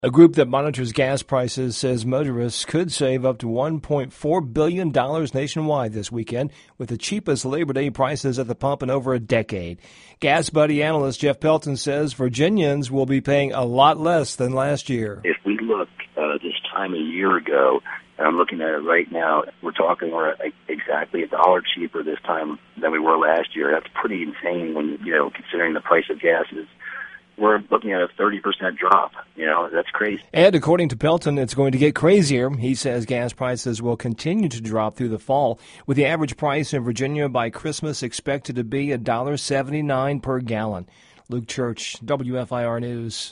A group that monitors gas prices says motorists could save up to $1.4 billion nationwide this weekend with the cheapest Labor Day prices at the pump in over a decade. Gas Buddy analyst Jeff Pelton says Virginians will be paying a lot less than last year. If we look this time a year ago, and I'm looking at it right now, we're exactly $1 cheaper this time than we were last year. That's pretty insane when, considering the price of gas is. We're looking at a 30% drop. That's crazy. And according to Pelton, it's going to get crazier. He says gas prices will continue to drop through the fall, with the average price in Virginia by Christmas expected to be $1.79 per gallon. Luke Church, WFIR News.